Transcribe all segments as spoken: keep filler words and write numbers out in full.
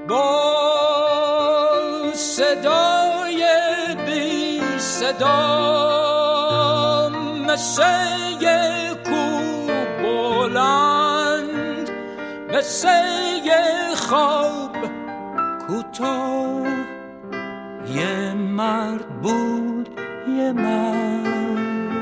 با صدای بی صدا مثل یه کوه بلند، مثل یه خواب کوتاه، یه مرد بود یه مرد.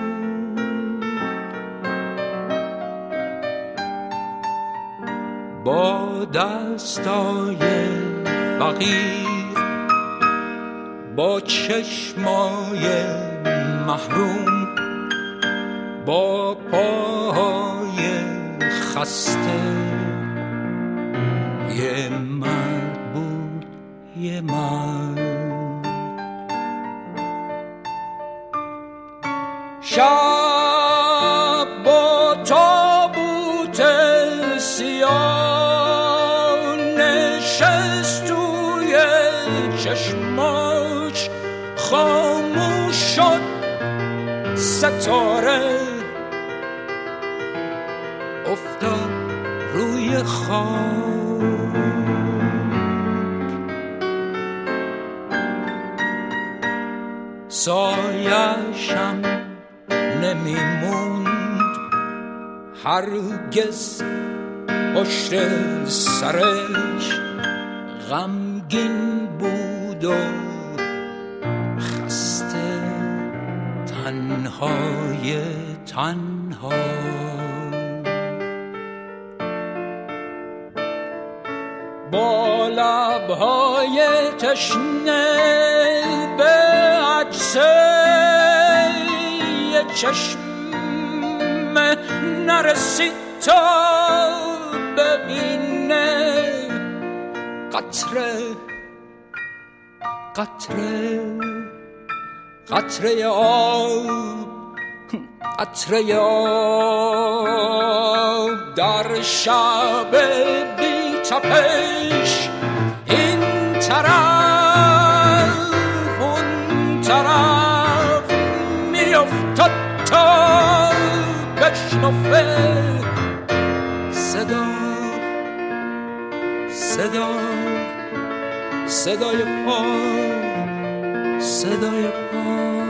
با دستای فقیر، با چشمای محروم، با پاهای خسته، یه مرد بود یه مرد. شب با تابوت سیاه نشست توی چشماش، خاموش شد ستاره، افتاد روی خاک. سایه‌شم نمیموند هرگز پشت سرش، غمگین بود و خسته، تنهای تنها. با لبهای تشنه به عکس یه چشم نرسید تا ببینه قطره قطره قطره آب، قطره آب در شب بی تپش، این طرف اون طرف میافتاد تا بشنفه صدا صدا صدای پا، صدای پا.